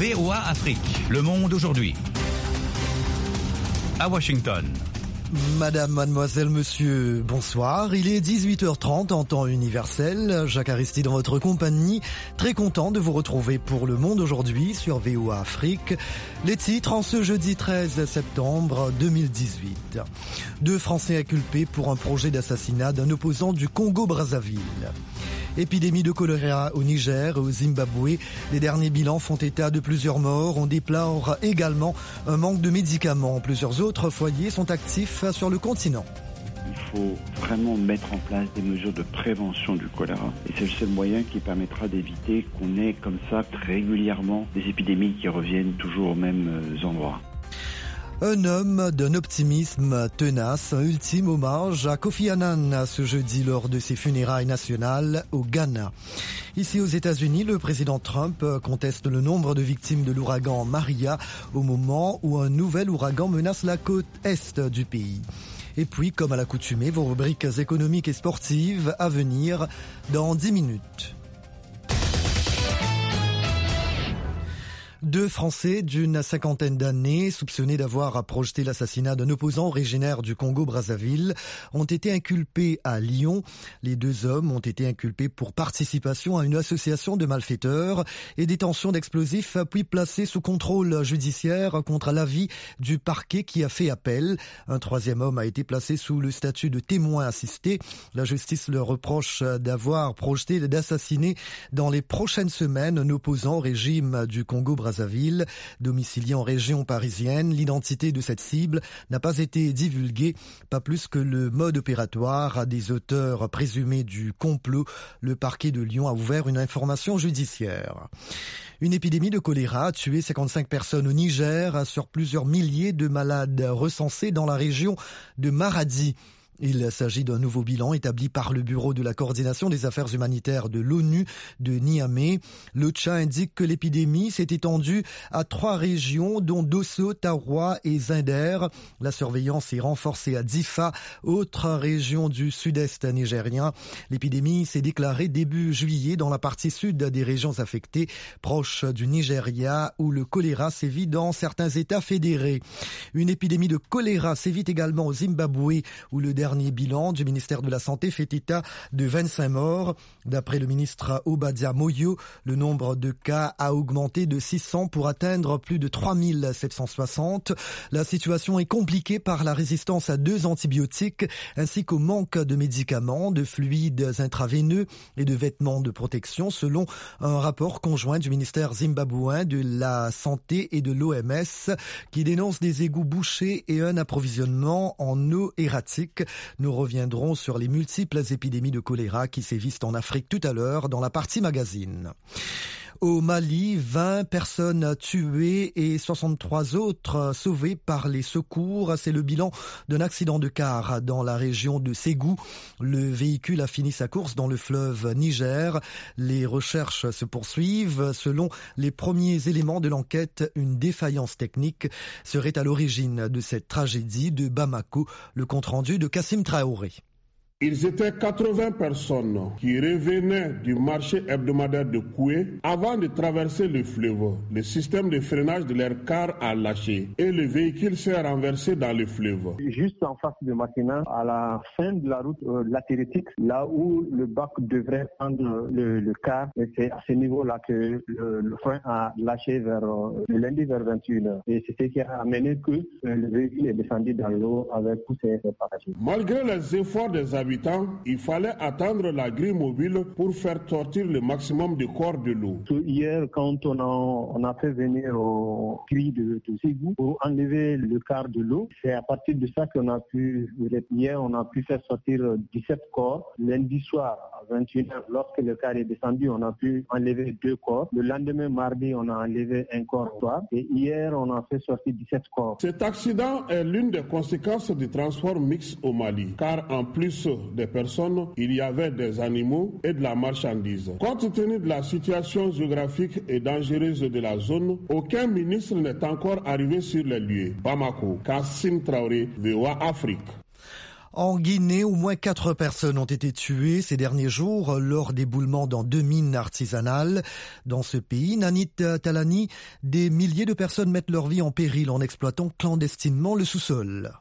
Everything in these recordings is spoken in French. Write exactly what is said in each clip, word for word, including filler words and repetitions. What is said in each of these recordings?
V O A Afrique, le monde aujourd'hui. À Washington. Madame, mademoiselle, monsieur, bonsoir. Il est dix-huit heures trente en temps universel. Jacques Aristide dans votre compagnie. Très content de vous retrouver pour Le Monde aujourd'hui sur V O A Afrique. Les titres en ce jeudi treize septembre deux mille dix-huit. Deux Français inculpés pour un projet d'assassinat d'un opposant du Congo-Brazzaville. Épidémie de choléra au Niger et au Zimbabwe. Les derniers bilans font état de plusieurs morts. On déplore également un manque de médicaments. Plusieurs autres foyers sont actifs sur le continent. Il faut vraiment mettre en place des mesures de prévention du choléra. Et c'est le seul moyen qui permettra d'éviter qu'on ait comme ça régulièrement des épidémies qui reviennent toujours aux mêmes endroits. Un homme d'un optimisme tenace, un ultime hommage à Kofi Annan ce jeudi lors de ses funérailles nationales au Ghana. Ici aux États-Unis, le président Trump conteste le nombre de victimes de l'ouragan Maria au moment où un nouvel ouragan menace la côte est du pays. Et puis, comme à l'accoutumée, vos rubriques économiques et sportives à venir dans dix minutes. Deux Français d'une cinquantaine d'années, soupçonnés d'avoir projeté l'assassinat d'un opposant originaire du Congo-Brazzaville, ont été inculpés à Lyon. Les deux hommes ont été inculpés pour participation à une association de malfaiteurs et détention d'explosifs, puis placés sous contrôle judiciaire contre l'avis du parquet qui a fait appel. Un troisième homme a été placé sous le statut de témoin assisté. La justice leur reproche d'avoir projeté d'assassiner dans les prochaines semaines un opposant au régime du Congo-Brazzaville. Domicilié en région parisienne, l'identité de cette cible n'a pas été divulguée, pas plus que le mode opératoire des auteurs présumés du complot. Le parquet de Lyon a ouvert une information judiciaire. Une épidémie de choléra a tué cinquante-cinq personnes au Niger sur plusieurs milliers de malades recensés dans la région de Maradi. Il s'agit d'un nouveau bilan établi par le Bureau de la coordination des affaires humanitaires de l'ONU de Niamey. Le Tchad indique que l'épidémie s'est étendue à trois régions, dont Dosso, Taroua et Zinder. La surveillance est renforcée à Difa, autre région du sud-est nigérien. L'épidémie s'est déclarée début juillet dans la partie sud des régions affectées, proche du Nigeria, où le choléra sévit dans certains États fédérés. Une épidémie de choléra sévit également au Zimbabwe, où le dernier bilan du ministère de la Santé fait état de vingt-cinq morts. D'après le ministre Obadia Moyo, le nombre de cas a augmenté de six cents pour atteindre plus de trois mille sept cent soixante. La situation est compliquée par la résistance à deux antibiotiques ainsi qu'au manque de médicaments, de fluides intraveineux et de vêtements de protection, selon un rapport conjoint du ministère zimbabwéen de la Santé et de l'O M S qui dénonce des égouts bouchés et un approvisionnement en eau erratique. Nous reviendrons sur les multiples épidémies de choléra qui sévissent en Afrique tout à l'heure dans la partie magazine. Au Mali, vingt personnes tuées et soixante-trois autres sauvées par les secours. C'est le bilan d'un accident de car dans la région de Ségou. Le véhicule a fini sa course dans le fleuve Niger. Les recherches se poursuivent. Selon les premiers éléments de l'enquête, une défaillance technique serait à l'origine de cette tragédie de Bamako. Le compte-rendu de Kassim Traoré. Ils étaient quatre-vingts personnes qui revenaient du marché hebdomadaire de Koué avant de traverser le fleuve. Le système de freinage de leur car a lâché et le véhicule s'est renversé dans le fleuve. Juste en face de Makina, à la fin de la route euh, latéritique, là où le bac devrait prendre le, le car, et c'est à ce niveau-là que le, le frein a lâché vers euh, le lundi vers vingt et une heures. Et c'est ce qui a amené que euh, le véhicule est descendu dans l'eau avec tous ses parachutes. Malgré les efforts des habitants, il fallait attendre la grille mobile pour faire sortir le maximum de corps de l'eau. Hier, quand on a, on a fait venir au grille de, de Ségou pour enlever le quart de l'eau, c'est à partir de ça qu'on a pu, hier, on a pu faire sortir dix-sept corps. Lundi soir, à vingt et une heures, lorsque le quart est descendu, on a pu enlever deux corps. Le lendemain, mardi, on a enlevé un corps soir. Et hier, on a fait sortir dix-sept corps. Cet accident est l'une des conséquences du transport mixte au Mali, car en plus des personnes, il y avait des animaux et de la marchandise. Compte tenu de la situation géographique et dangereuse de la zone, aucun ministre n'est encore arrivé sur les lieux. Bamako, Kassim Traoré, V O A Afrique. En Guinée, au moins quatre personnes ont été tuées ces derniers jours lors d'éboulements dans deux mines artisanales. Dans ce pays, Nanit Talani, des milliers de personnes mettent leur vie en péril en exploitant clandestinement le sous-sol.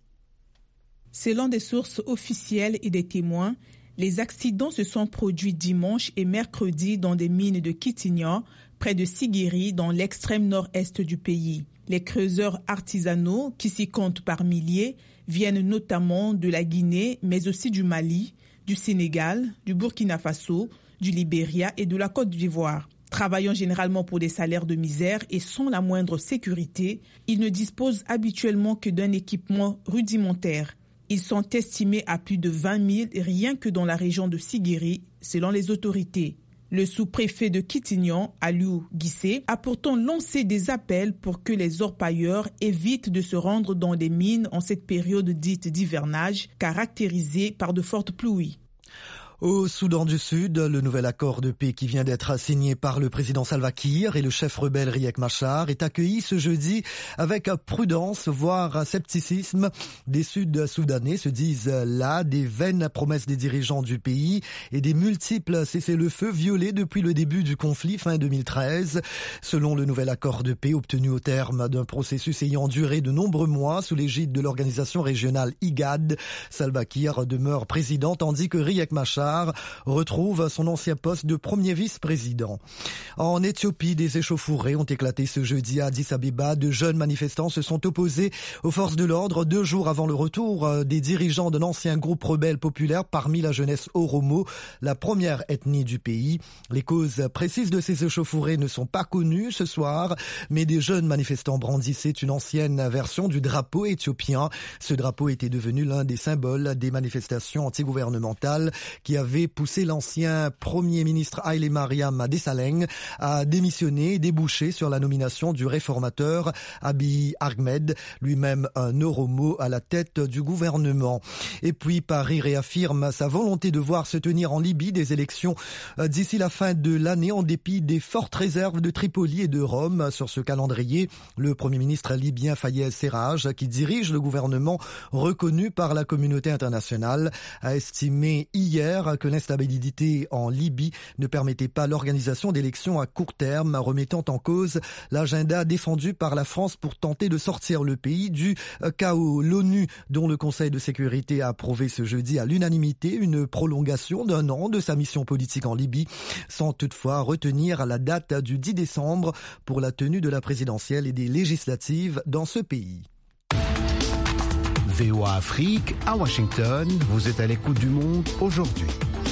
Selon des sources officielles et des témoins, les accidents se sont produits dimanche et mercredi dans des mines de Kitignan, près de Siguiri, dans l'extrême nord-est du pays. Les creuseurs artisanaux, qui s'y comptent par milliers, viennent notamment de la Guinée, mais aussi du Mali, du Sénégal, du Burkina Faso, du Libéria et de la Côte d'Ivoire. Travaillant généralement pour des salaires de misère et sans la moindre sécurité, ils ne disposent habituellement que d'un équipement rudimentaire. Ils sont estimés à plus de vingt mille rien que dans la région de Siguiri, selon les autorités. Le sous-préfet de Kitignan, Aliou Guissé, a pourtant lancé des appels pour que les orpailleurs évitent de se rendre dans des mines en cette période dite d'hivernage, caractérisée par de fortes pluies. Au Soudan du Sud, le nouvel accord de paix qui vient d'être signé par le président Salva Kiir et le chef rebelle Riek Machar est accueilli ce jeudi avec prudence, voire scepticisme. Des Sud-Soudanais se disent là des vaines promesses des dirigeants du pays et des multiples cessez-le-feu violés depuis le début du conflit fin deux mille treize. Selon le nouvel accord de paix obtenu au terme d'un processus ayant duré de nombreux mois sous l'égide de l'organisation régionale I G A D, Salva Kiir demeure président tandis que Riek Machar retrouve son ancien poste de premier vice-président. En Éthiopie, des échauffourées ont éclaté ce jeudi à Addis Abeba. De jeunes manifestants se sont opposés aux forces de l'ordre deux jours avant le retour des dirigeants d'un ancien groupe rebelle populaire parmi la jeunesse Oromo, la première ethnie du pays. Les causes précises de ces échauffourées ne sont pas connues ce soir, mais des jeunes manifestants brandissaient une ancienne version du drapeau éthiopien. Ce drapeau était devenu l'un des symboles des manifestations antigouvernementales qui avait poussé l'ancien premier ministre Haile Mariam Desalegn à démissionner et déboucher sur la nomination du réformateur Abiy Ahmed, lui-même un Oromo à la tête du gouvernement. Et puis Paris réaffirme sa volonté de voir se tenir en Libye des élections d'ici la fin de l'année en dépit des fortes réserves de Tripoli et de Rome sur ce calendrier. Le premier ministre libyen Fayez Serraj, qui dirige le gouvernement reconnu par la communauté internationale, a estimé hier que l'instabilité en Libye ne permettait pas l'organisation d'élections à court terme, remettant en cause l'agenda défendu par la France pour tenter de sortir le pays du chaos. L'ONU, dont le Conseil de sécurité a approuvé ce jeudi à l'unanimité une prolongation d'un an de sa mission politique en Libye, sans toutefois retenir la date du dix décembre pour la tenue de la présidentielle et des législatives dans ce pays. V O A Afrique, à Washington, vous êtes à l'écoute du monde aujourd'hui.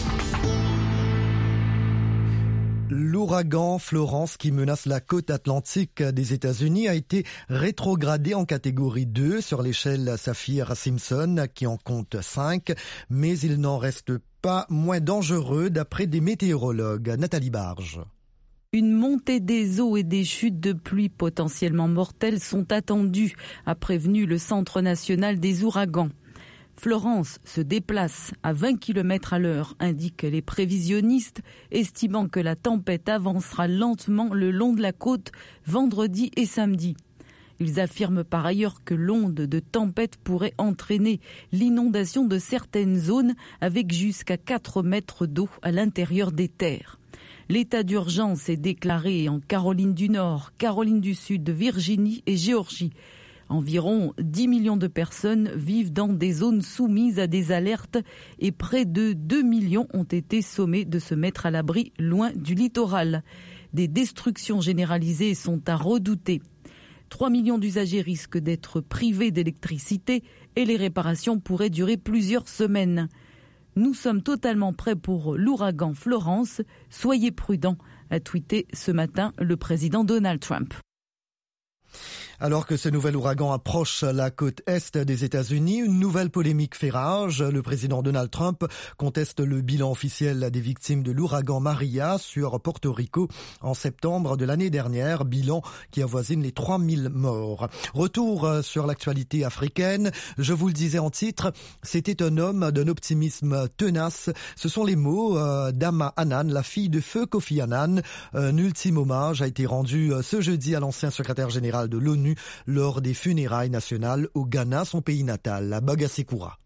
L'ouragan Florence qui menace la côte atlantique des États-Unis a été rétrogradé en catégorie deux sur l'échelle Saffir-Simpson qui en compte cinq, mais il n'en reste pas moins dangereux d'après des météorologues. Nathalie Barge. Une montée des eaux et des chutes de pluie potentiellement mortelles sont attendues, a prévenu le Centre national des ouragans. Florence se déplace à vingt kilomètres à l'heure, indiquent les prévisionnistes, estimant que la tempête avancera lentement le long de la côte vendredi et samedi. Ils affirment par ailleurs que l'onde de tempête pourrait entraîner l'inondation de certaines zones avec jusqu'à quatre mètres d'eau à l'intérieur des terres. L'état d'urgence est déclaré en Caroline du Nord, Caroline du Sud, Virginie et Géorgie. Environ dix millions de personnes vivent dans des zones soumises à des alertes et près de deux millions ont été sommés de se mettre à l'abri loin du littoral. Des destructions généralisées sont à redouter. trois millions d'usagers risquent d'être privés d'électricité et les réparations pourraient durer plusieurs semaines. Nous sommes totalement prêts pour l'ouragan Florence. Soyez prudents, a tweeté ce matin le président Donald Trump. Alors que ce nouvel ouragan approche la côte est des États-Unis, une nouvelle polémique fait rage. Le président Donald Trump conteste le bilan officiel des victimes de l'ouragan Maria sur Porto Rico en septembre de l'année dernière, bilan qui avoisine les trois mille morts. Retour sur l'actualité africaine. Je vous le disais en titre, c'était un homme d'un optimisme tenace. Ce sont les mots d'Ama Annan, la fille de feu Kofi Annan. Un ultime hommage a été rendu ce jeudi à l'ancien secrétaire général de l'ONU lors des funérailles nationales au Ghana, son pays natal, à Bagasekura.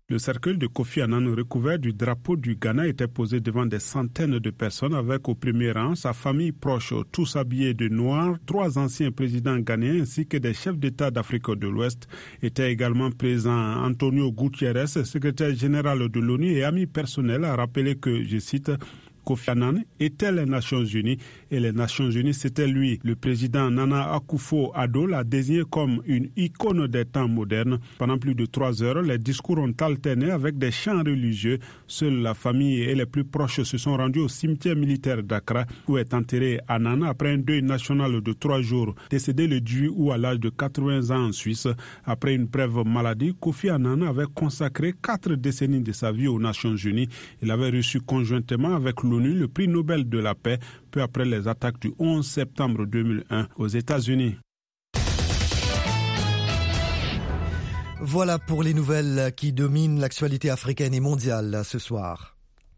Le cercueil de Kofi Annan recouvert du drapeau du Ghana était posé devant des centaines de personnes avec au premier rang sa famille proche, tous habillés de noir. Trois anciens présidents ghanéens ainsi que des chefs d'État d'Afrique de l'Ouest étaient également présents. Antonio Gutiérrez, secrétaire général de l'ONU et ami personnel, a rappelé que, je cite, Kofi Annan était les Nations Unies et les Nations Unies c'était lui. Le président Nana Akufo-Addo l'a désigné comme une icône des temps modernes. Pendant plus de trois heures, les discours ont alterné avec des chants religieux. Seule la famille et les plus proches se sont rendus au cimetière militaire d'Accra où est enterré Annan après un deuil national de trois jours. Décédé le dix août à l'âge de quatre-vingts ans en Suisse, après une brève maladie, Kofi Annan avait consacré quatre décennies de sa vie aux Nations Unies. Il avait reçu conjointement avec l'ONU le prix Nobel de la paix peu après les attaques du onze septembre deux mille un aux États-Unis. Voilà pour les nouvelles qui dominent l'actualité africaine et mondiale ce soir.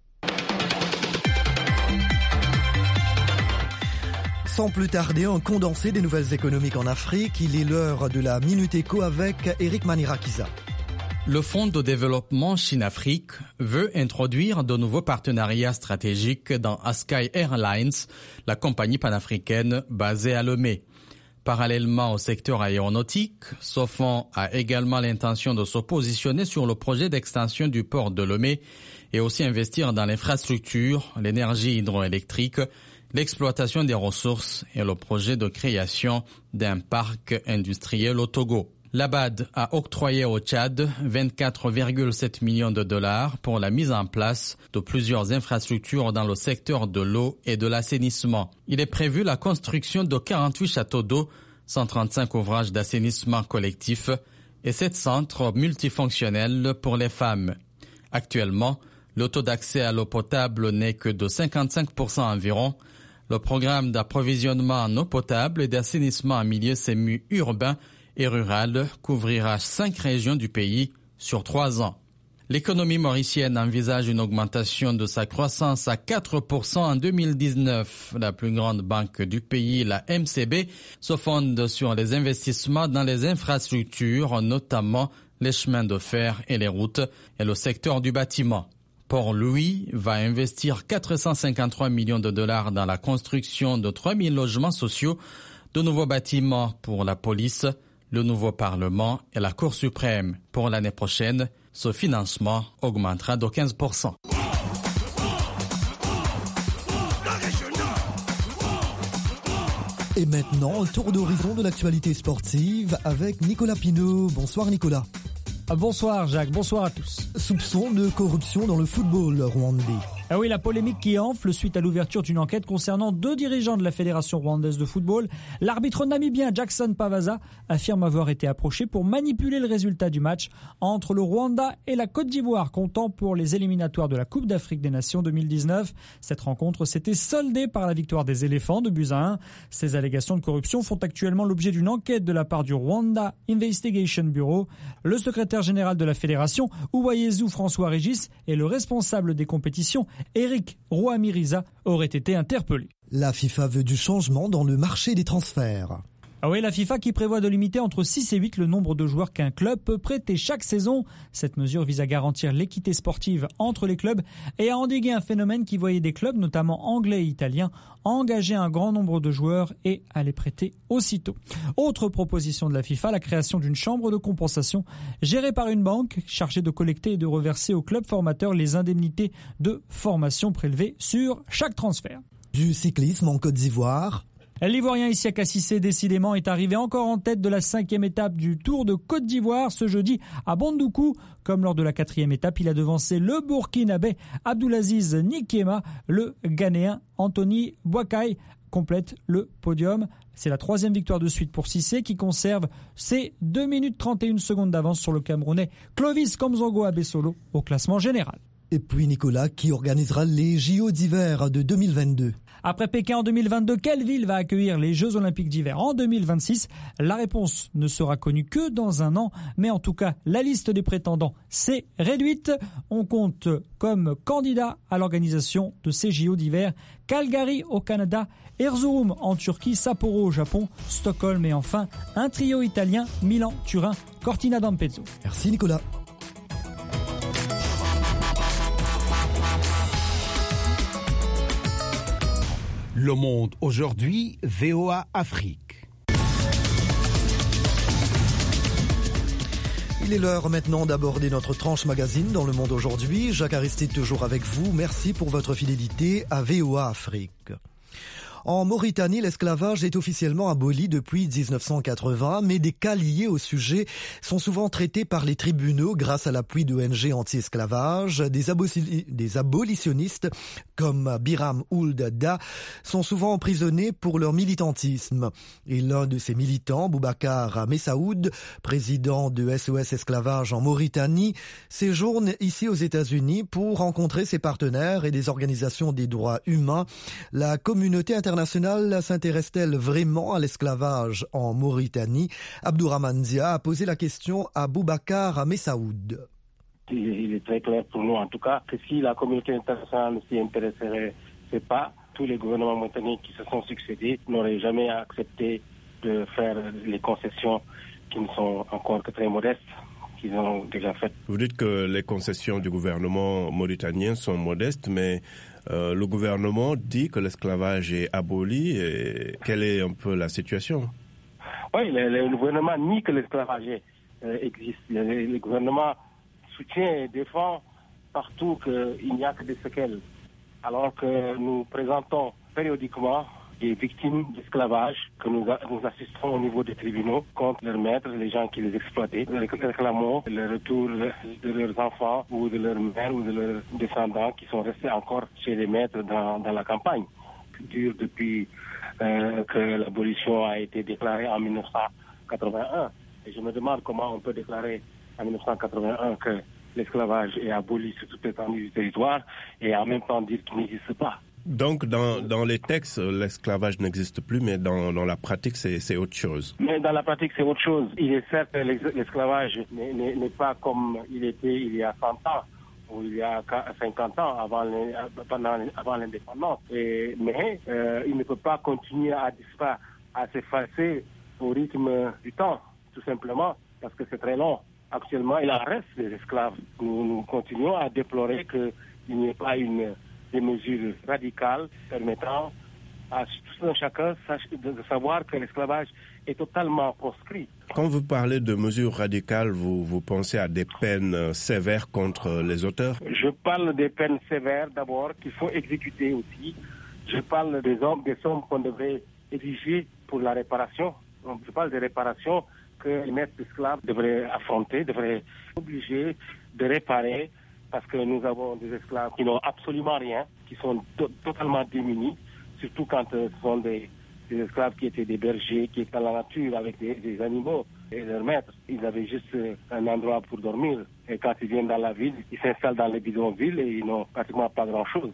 Sans plus tarder, un condensé des nouvelles économiques en Afrique. Il est l'heure de la Minute Éco avec Eric Manirakiza. Le Fonds de développement Chine-Afrique veut introduire de nouveaux partenariats stratégiques dans Askai Airlines, la compagnie panafricaine basée à Lomé. Parallèlement au secteur aéronautique, ce fonds a également l'intention de se positionner sur le projet d'extension du port de Lomé et aussi investir dans l'infrastructure, l'énergie hydroélectrique, l'exploitation des ressources et le projet de création d'un parc industriel au Togo. L'A B A D a octroyé au Tchad vingt-quatre virgule sept millions de dollars pour la mise en place de plusieurs infrastructures dans le secteur de l'eau et de l'assainissement. Il est prévu la construction de quarante-huit châteaux d'eau, cent trente-cinq ouvrages d'assainissement collectif et sept centres multifonctionnels pour les femmes. Actuellement, le taux d'accès à l'eau potable n'est que de cinquante-cinq pour cent environ. Le programme d'approvisionnement en eau potable et d'assainissement en milieu semi-urbain et rural couvrira cinq régions du pays sur trois ans. L'économie mauricienne envisage une augmentation de sa croissance à quatre pour cent en deux mille dix-neuf. La plus grande banque du pays, la M C B, se fonde sur les investissements dans les infrastructures, notamment les chemins de fer et les routes, et le secteur du bâtiment. Port-Louis va investir quatre cent cinquante-trois millions de dollars dans la construction de trois mille logements sociaux, de nouveaux bâtiments pour la police, le nouveau Parlement et la Cour suprême. Pour l'année prochaine, ce financement augmentera de quinze pour cent. Et maintenant, un tour d'horizon de l'actualité sportive avec Nicolas Pinault. Bonsoir Nicolas. Bonsoir Jacques, bonsoir à tous. Soupçon de corruption dans le football rwandais. Ah oui, la polémique qui enfle suite à l'ouverture d'une enquête concernant deux dirigeants de la Fédération rwandaise de football. L'arbitre namibien Jackson Pavaza affirme avoir été approché pour manipuler le résultat du match entre le Rwanda et la Côte d'Ivoire, comptant pour les éliminatoires de la Coupe d'Afrique des Nations deux mille dix-neuf. Cette rencontre s'était soldée par la victoire des éléphants de buts à un. Ces allégations de corruption font actuellement l'objet d'une enquête de la part du Rwanda Investigation Bureau. Le secrétaire général de la fédération, Uwayezu François Régis, et le responsable des compétitions, Eric Rouamiriza, auraient été interpellés. La FIFA veut du changement dans le marché des transferts. Ah oui, la FIFA qui prévoit de limiter entre six et huit le nombre de joueurs qu'un club peut prêter chaque saison. Cette mesure vise à garantir l'équité sportive entre les clubs et à endiguer un phénomène qui voyait des clubs, notamment anglais et italiens, engager un grand nombre de joueurs et à les prêter aussitôt. Autre proposition de la FIFA, la création d'une chambre de compensation gérée par une banque chargée de collecter et de reverser aux clubs formateurs les indemnités de formation prélevées sur chaque transfert. Du cyclisme en Côte d'Ivoire. L'Ivoirien Isiaka Cissé, décidément, est arrivé encore en tête de la cinquième étape du Tour de Côte d'Ivoire ce jeudi à Bandoukou. Comme lors de la quatrième étape, il a devancé le Burkinabé Abdulaziz Nikiema. Le Ghanéen Anthony Boakai complète le podium. C'est la troisième victoire de suite pour Cissé qui conserve ses deux minutes trente et une secondes d'avance sur le Camerounais Clovis Komzongo Abessolo au classement général. Et puis Nicolas qui organisera les J O d'hiver de deux mille vingt-deux. Après Pékin en deux mille vingt-deux, quelle ville va accueillir les Jeux Olympiques d'hiver en deux mille vingt-six? La réponse ne sera connue que dans un an, mais en tout cas, la liste des prétendants s'est réduite. On compte comme candidat à l'organisation de ces J O d'hiver Calgary au Canada, Erzurum en Turquie, Sapporo au Japon, Stockholm et enfin un trio italien, Milan, Turin, Cortina d'Ampezzo. Merci Nicolas. Le Monde aujourd'hui, V O A Afrique. Il est l'heure maintenant d'aborder notre tranche magazine dans Le Monde aujourd'hui. Jacques Aristide toujours avec vous. Merci pour votre fidélité à V O A Afrique. En Mauritanie, l'esclavage est officiellement aboli depuis dix-neuf cent quatre-vingts, mais des cas liés au sujet sont souvent traités par les tribunaux grâce à l'appui d'O N G anti-esclavage. Des, aboli- des abolitionnistes comme Biram Ould Da sont souvent emprisonnés pour leur militantisme. Et l'un de ces militants, Boubacar Messaoud, président de S O S Esclavage en Mauritanie, séjourne ici aux États-Unis pour rencontrer ses partenaires et des organisations des droits humains. La communauté internationale internationale s'intéresse-t-elle vraiment à l'esclavage en Mauritanie? Abdourahmane Dia a posé la question à Boubacar Messaoud. Il est très clair pour nous, en tout cas, que si la communauté internationale ne s'y intéresserait pas, tous les gouvernements mauritaniens qui se sont succédés n'auraient jamais accepté de faire les concessions qui ne sont encore que très modestes qu'ils ont déjà faites. Vous dites que les concessions du gouvernement mauritanien sont modestes, mais Euh, le gouvernement dit que l'esclavage est aboli. Et quelle est un peu la situation? Oui, le, le gouvernement nie que l'esclavage euh, existe. Le, le gouvernement soutient et défend partout qu'il n'y a que des séquelles. Alors que nous présentons périodiquement des victimes d'esclavage que nous, a, nous assistons au niveau des tribunaux contre leurs maîtres, les gens qui les exploitaient. Nous réclamons le retour de leurs enfants ou de leurs mères ou de leurs descendants qui sont restés encore chez les maîtres dans, dans la campagne. Dure depuis euh, que l'abolition a été déclarée en mille neuf cent quatre-vingt-un. Et je me demande comment on peut déclarer en mille neuf cent quatre-vingt-un que l'esclavage est aboli sur toute l'étendue du territoire et en même temps dire qu'il n'existe pas. Donc, dans, dans les textes, l'esclavage n'existe plus, mais dans, dans la pratique, c'est, c'est autre chose. Mais dans la pratique, c'est autre chose. Il est certes que l'esclavage n'est, n'est, n'est pas comme il était il y a cent ans ou il y a cinquante ans avant, les, pendant, avant l'indépendance. Et, mais euh, il ne peut pas continuer à disparaître, à s'effacer au rythme du temps, tout simplement, parce que c'est très long. Actuellement, il en reste des esclaves. Nous, nous continuons à déplorer qu'il n'y ait pas une... des mesures radicales permettant à tout un chacun de savoir que l'esclavage est totalement proscrit. Quand vous parlez de mesures radicales, vous, vous pensez à des peines sévères contre les auteurs? Je parle des peines sévères d'abord, qu'il faut exécuter aussi. Je parle des hommes, des sommes qu'on devrait exiger pour la réparation. Donc, je parle des réparations que les maîtres d'esclaves devraient affronter, devraient être obligés de réparer, parce que nous avons des esclaves qui n'ont absolument rien, qui sont to- totalement démunis, surtout quand euh, ce sont des, des esclaves qui étaient des bergers, qui étaient dans la nature avec des, des animaux et leurs maîtres. Ils avaient juste euh, un endroit pour dormir. Et quand ils viennent dans la ville, ils s'installent dans les bidonvilles et ils n'ont pratiquement pas grand-chose.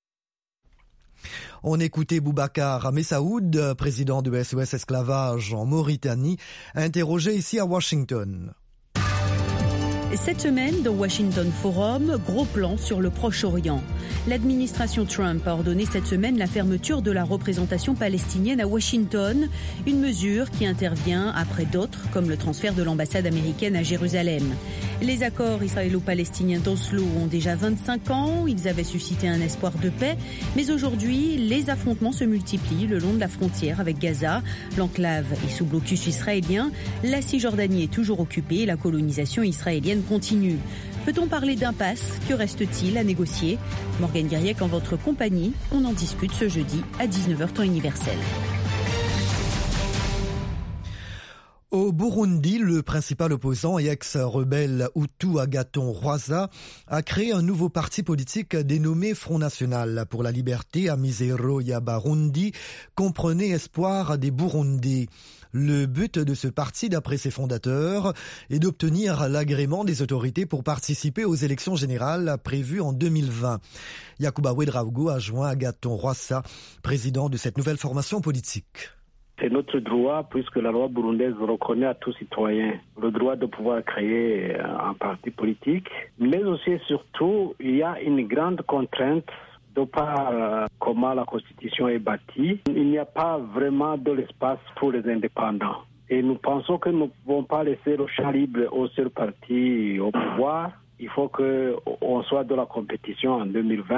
On écoutait Boubacar Messaoud, président de S O S Esclavage en Mauritanie, interrogé ici à Washington. Cette semaine, dans Washington Forum, gros plan sur le Proche-Orient. L'administration Trump a ordonné cette semaine la fermeture de la représentation palestinienne à Washington, une mesure qui intervient après d'autres, comme le transfert de l'ambassade américaine à Jérusalem. Les accords israélo-palestiniens d'Oslo ont déjà vingt-cinq ans, ils avaient suscité un espoir de paix, mais aujourd'hui, les affrontements se multiplient le long de la frontière avec Gaza. L'enclave est sous blocus israélien, la Cisjordanie est toujours occupée et la colonisation israélienne continue. Peut-on parler d'impasse? Que reste-t-il à négocier? Morgane Guiriec en votre compagnie, on en discute ce jeudi à dix-neuf heures temps universel. Au Burundi, le principal opposant et ex-rebelle Hutu Agathon Rwasa a créé un nouveau parti politique dénommé Front National pour la Liberté, Amizero Y'Abarundi, comprenez Espoir des Burundis. Le but de ce parti, d'après ses fondateurs, est d'obtenir l'agrément des autorités pour participer aux élections générales prévues en deux mille vingt. Yacouba Ouedraogo a joint Agathon Rwasa, président de cette nouvelle formation politique. C'est notre droit, puisque la loi burundaise reconnaît à tout citoyen le droit de pouvoir créer un parti politique. Mais aussi et surtout, il y a une grande contrainte de par euh, comment la Constitution est bâtie. Il n'y a pas vraiment de l'espace pour les indépendants. Et nous pensons que nous ne pouvons pas laisser le champ libre au seul parti au pouvoir. Il faut qu'on soit de la compétition en deux mille vingt.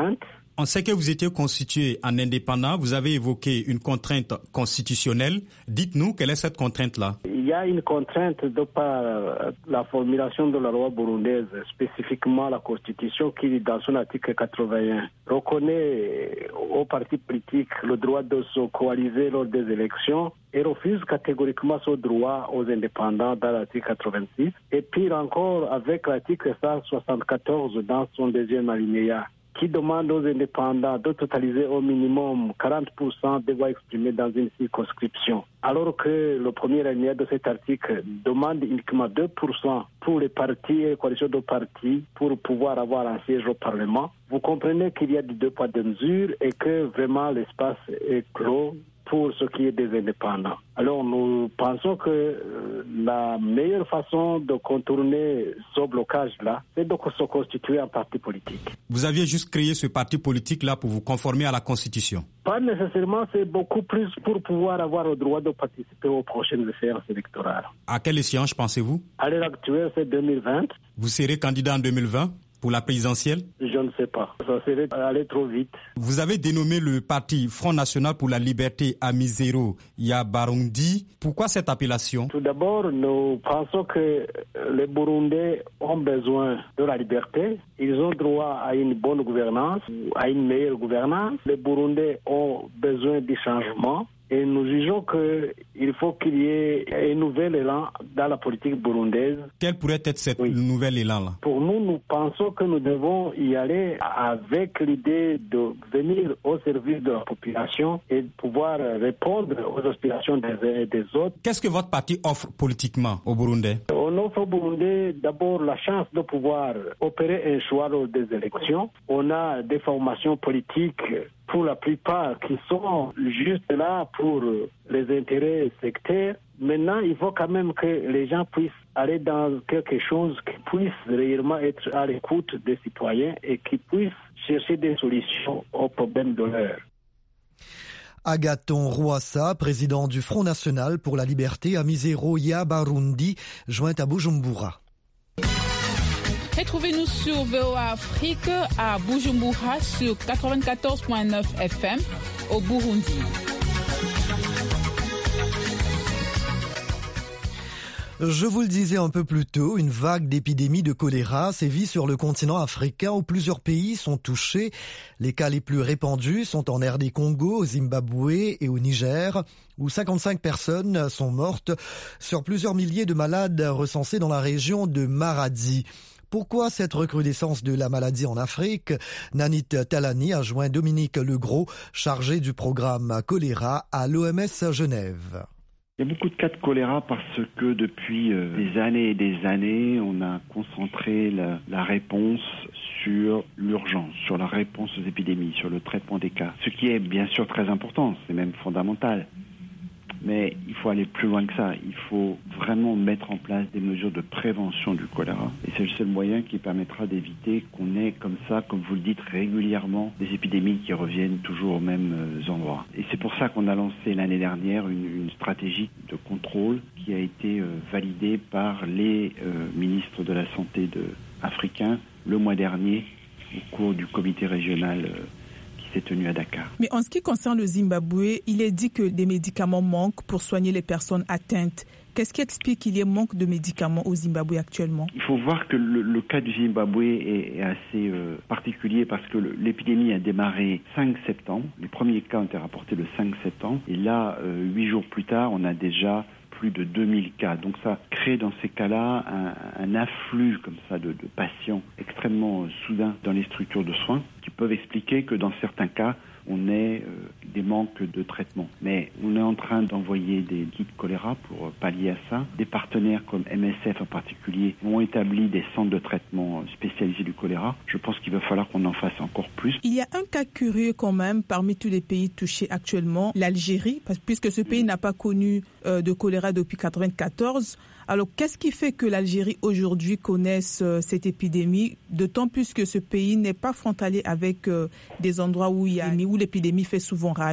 On sait que vous étiez constitué en indépendant. Vous avez évoqué une contrainte constitutionnelle. Dites-nous, quelle est cette contrainte-là? Il y a une contrainte de par la formulation de la loi burundaise, spécifiquement la Constitution qui, dans son article quatre-vingt-un, reconnaît aux partis politiques le droit de se coaliser lors des élections et refuse catégoriquement ce droit aux indépendants dans l'article quatre-vingt-six. Et pire encore, avec l'article cent soixante-quatorze dans son deuxième alinéa, qui demande aux indépendants de totaliser au minimum quarante pour cent des voix exprimées dans une circonscription. Alors que le premier alinéa de cet article demande uniquement deux pour cent pour les partis et les coalitions de partis pour pouvoir avoir un siège au Parlement. Vous comprenez qu'il y a deux poids deux mesures et que vraiment l'espace est clos pour ce qui est des indépendants. Alors nous pensons que euh, la meilleure façon de contourner ce blocage-là, c'est de se constituer un parti politique. Vous aviez juste créé ce parti politique-là pour vous conformer à la Constitution? Pas nécessairement, c'est beaucoup plus pour pouvoir avoir le droit de participer aux prochaines séances électorales. À quelle échéance pensez-vous? À l'heure actuelle, c'est deux mille vingt. Vous serez candidat en deux mille vingt pour la présidentielle? Je ne sais pas. Ça serait aller trop vite. Vous avez dénommé le parti Front National pour la Liberté Amizero Yabarundi. Pourquoi cette appellation? Tout d'abord, nous pensons que les Burundais ont besoin de la liberté. Ils ont droit à une bonne gouvernance, à une meilleure gouvernance. Les Burundais ont besoin du changement. Et nous jugeons qu'il faut qu'il y ait un nouvel élan dans la politique burundaise. Quel pourrait être ce oui. nouvel élan-là? Pour nous, nous pensons que nous devons y aller avec l'idée de venir au service de la population et de pouvoir répondre aux aspirations des uns et des autres. Qu'est-ce que votre parti offre politiquement aux Burundais? On offre aux Burundais d'abord la chance de pouvoir opérer un choix lors des élections. On a des formations politiques pour la plupart qui sont juste là pour les intérêts sectaires. Maintenant, il faut quand même que les gens puissent aller dans quelque chose qui puisse réellement être à l'écoute des citoyens et qui puisse chercher des solutions aux problèmes de l'heure. Agathon Rwasa, président du Front National pour la Liberté Amizero Yabarundi, joint à Bujumbura. Retrouvez-nous sur V O A Afrique à Bujumbura sur quatre-vingt-quatorze virgule neuf F M au Burundi. Je vous le disais un peu plus tôt, une vague d'épidémie de choléra sévit sur le continent africain où plusieurs pays sont touchés. Les cas les plus répandus sont en R D Congo, au Zimbabwe et au Niger, où cinquante-cinq personnes sont mortes sur plusieurs milliers de malades recensés dans la région de Maradi. Pourquoi cette recrudescence de la maladie en Afrique? Nanit Talani a joint Dominique Legros, chargé du programme choléra à l'O M S Genève. Il y a beaucoup de cas de choléra parce que depuis euh, des années et des années, on a concentré la, la réponse sur l'urgence, sur la réponse aux épidémies, sur le traitement des cas. Ce qui est bien sûr très important, c'est même fondamental. Mais il faut aller plus loin que ça. Il faut vraiment mettre en place des mesures de prévention du choléra. Et c'est le seul moyen qui permettra d'éviter qu'on ait comme ça, comme vous le dites, régulièrement des épidémies qui reviennent toujours aux mêmes endroits. Et c'est pour ça qu'on a lancé l'année dernière une, une stratégie de contrôle qui a été euh, validée par les euh, ministres de la Santé de, africains le mois dernier au cours du comité régional euh, s'est tenu à Dakar. Mais en ce qui concerne le Zimbabwe, il est dit que des médicaments manquent pour soigner les personnes atteintes. Qu'est-ce qui explique qu'il y ait manque de médicaments au Zimbabwe actuellement? Il faut voir que le, le cas du Zimbabwe est, est assez euh, particulier parce que le, l'épidémie a démarré cinq septembre. Les premiers cas ont été rapportés le cinq septembre. Et là, euh, huit jours plus tard, on a déjà plus de deux mille cas. Donc ça crée dans ces cas-là un, un afflux comme ça de, de patients extrêmement euh, soudain dans les structures de soins qui peuvent expliquer que dans certains cas, on ait euh, des manques de traitement. Mais on est en train d'envoyer des kits choléra pour euh, pallier à ça. Des partenaires comme M S F en particulier ont établi des centres de traitement spécialisés du choléra. Je pense qu'il va falloir qu'on en fasse encore plus. Il y a un cas curieux quand même parmi tous les pays touchés actuellement, l'Algérie, parce, puisque ce pays n'a pas connu euh, de choléra depuis quatre-vingt-quatorze. Alors, qu'est-ce qui fait que l'Algérie aujourd'hui connaisse euh, cette épidémie, d'autant plus que ce pays n'est pas frontalier avec euh, des endroits où il y a où l'épidémie fait souvent rage?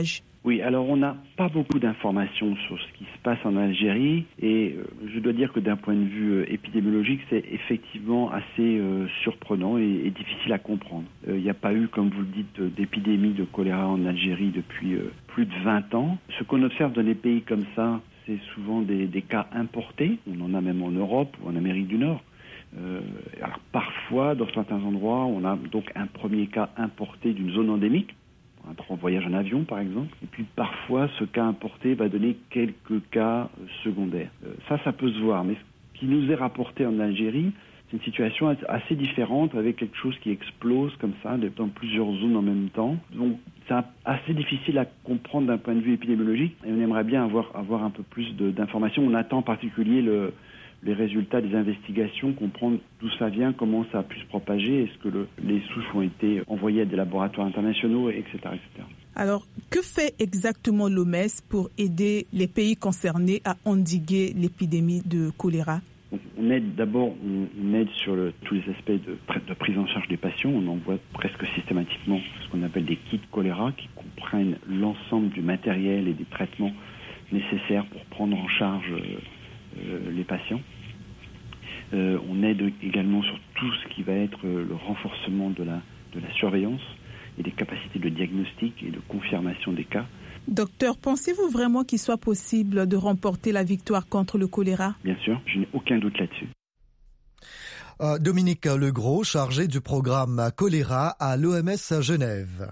Oui, alors on n'a pas beaucoup d'informations sur ce qui se passe en Algérie et euh, je dois dire que d'un point de vue euh, épidémiologique, c'est effectivement assez euh, surprenant et, et difficile à comprendre. Il euh, n'y a pas eu, comme vous le dites, d'épidémie de choléra en Algérie depuis euh, plus de vingt ans. Ce qu'on observe dans les pays comme ça, c'est souvent des, des cas importés. On en a même en Europe ou en Amérique du Nord. Euh, alors parfois, dans certains endroits, on a donc un premier cas importé d'une zone endémique, un voyage en avion par exemple, et puis parfois ce cas importé va donner quelques cas secondaires. Euh, ça, ça peut se voir, mais ce qui nous est rapporté en Algérie, c'est une situation assez différente avec quelque chose qui explose comme ça dans plusieurs zones en même temps. Donc c'est assez difficile à comprendre d'un point de vue épidémiologique et on aimerait bien avoir, avoir un peu plus de, d'informations. On attend en particulier le les résultats des investigations, comprendre d'où ça vient, comment ça a pu se propager, est-ce que le, les souches ont été envoyées à des laboratoires internationaux, et cetera, et cetera. Alors, que fait exactement l'O M S pour aider les pays concernés à endiguer l'épidémie de choléra ? On aide d'abord, on, on aide sur le, tous les aspects de, de prise en charge des patients. On envoie presque systématiquement ce qu'on appelle des kits choléra qui comprennent l'ensemble du matériel et des traitements nécessaires pour prendre en charge euh, les patients. Euh, on aide également sur tout ce qui va être le renforcement de la, de la surveillance et des capacités de diagnostic et de confirmation des cas. Docteur, pensez-vous vraiment qu'il soit possible de remporter la victoire contre le choléra ? Bien sûr, je n'ai aucun doute là-dessus. Euh, Dominique Legros, chargé du programme choléra à l'O M S à Genève.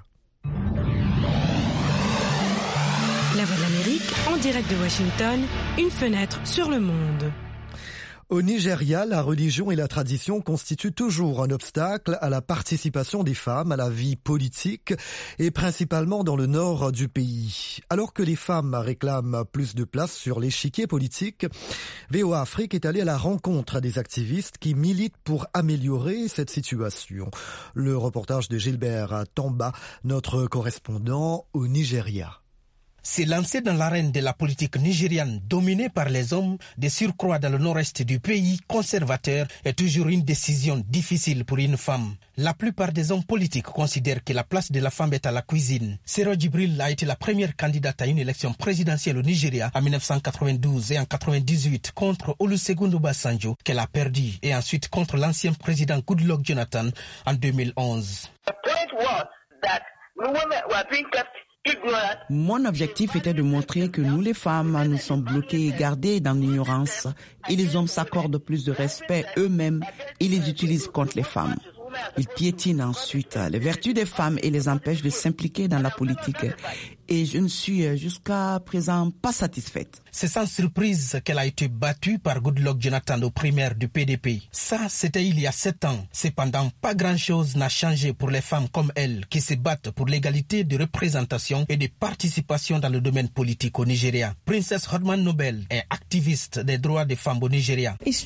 La Voix de l'Amérique, en direct de Washington, une fenêtre sur le monde. Au Nigeria, la religion et la tradition constituent toujours un obstacle à la participation des femmes à la vie politique et principalement dans le nord du pays. Alors que les femmes réclament plus de place sur l'échiquier politique, V O A Afrique est allé à la rencontre des activistes qui militent pour améliorer cette situation. Le reportage de Gilbert Tamba, notre correspondant au Nigeria. Se lancer dans l'arène de la politique nigériane dominée par les hommes, de surcroît dans le nord-est du pays conservateur, est toujours une décision difficile pour une femme. La plupart des hommes politiques considèrent que la place de la femme est à la cuisine. Sero Djibril a été la première candidate à une élection présidentielle au Nigeria en dix-neuf cent quatre-vingt-douze et en quatre-vingt-dixhuit contre Olusegun Obasanjo, qu'elle a perdu, et ensuite contre l'ancien président Goodluck Jonathan en deux mille onze. Mon objectif était de montrer que nous, les femmes, nous sommes bloquées et gardées dans l'ignorance et les hommes s'accordent plus de respect eux-mêmes et les utilisent contre les femmes. Ils piétinent ensuite les vertus des femmes et les empêchent de s'impliquer dans la politique. Et je ne suis jusqu'à présent pas satisfaite. C'est sans surprise qu'elle a été battue par Goodluck Jonathan aux primaires du P D P. Ça, c'était il y a sept ans. Cependant, pas grand-chose n'a changé pour les femmes comme elle qui se battent pour l'égalité de représentation et de participation dans le domaine politique au Nigeria. Princess Hodman Nobel est activiste des droits des femmes au Nigeria. Il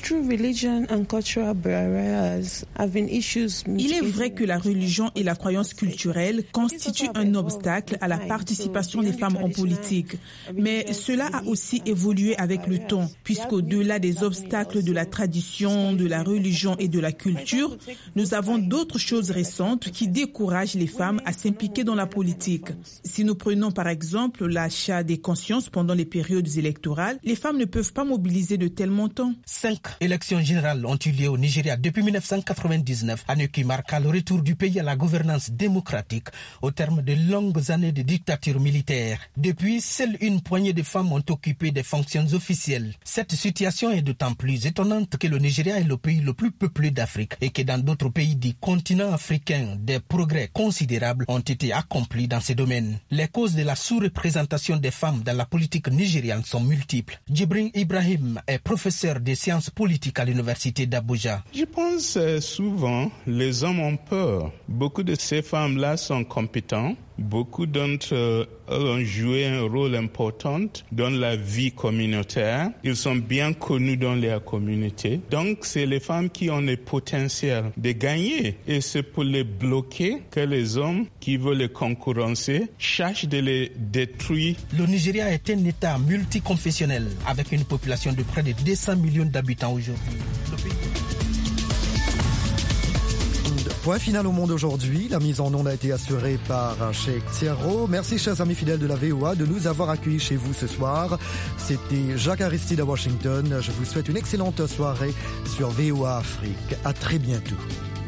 est vrai que la religion et la croyance culturelle constituent un obstacle à la participation des femmes en politique. Mais cela a aussi évolué avec le temps, puisqu'au-delà des obstacles de la tradition, de la religion et de la culture, nous avons d'autres choses récentes qui découragent les femmes à s'impliquer dans la politique. Si nous prenons par exemple l'achat des consciences pendant les périodes électorales, les femmes ne peuvent pas mobiliser de tels montants. Cinq élections générales ont eu lieu au Nigeria depuis dix-neuf cent quatre-vingt-dix-neuf, année qui marqua le retour du pays à la gouvernance démocratique au terme de longues années de dictature militaire. Depuis, seule une poignée de femmes ont occupé des fonctions officielles. Cette situation est d'autant plus étonnante que le Nigeria est le pays le plus peuplé d'Afrique et que dans d'autres pays du continent africain, des progrès considérables ont été accomplis dans ces domaines. Les causes de la sous-représentation des femmes dans la politique nigériane sont multiples. Djibril Ibrahim est professeur de sciences politiques à l'université d'Abuja. Je pense euh, souvent les hommes ont peur. Beaucoup de ces femmes-là sont compétentes. Beaucoup d'entre eux ont joué un rôle important dans la vie communautaire. Ils sont bien connus dans leur communauté. Donc, c'est les femmes qui ont le potentiel de gagner. Et c'est pour les bloquer que les hommes qui veulent les concurrencer cherchent de les détruire. Le Nigeria est un État multiconfessionnel avec une population de près de deux cents millions d'habitants aujourd'hui. Point final au monde aujourd'hui. La mise en onde a été assurée par Cheikh Thierro. Merci, chers amis fidèles de la V O A, de nous avoir accueillis chez vous ce soir. C'était Jacques Aristide à Washington. Je vous souhaite une excellente soirée sur V O A Afrique. À très bientôt.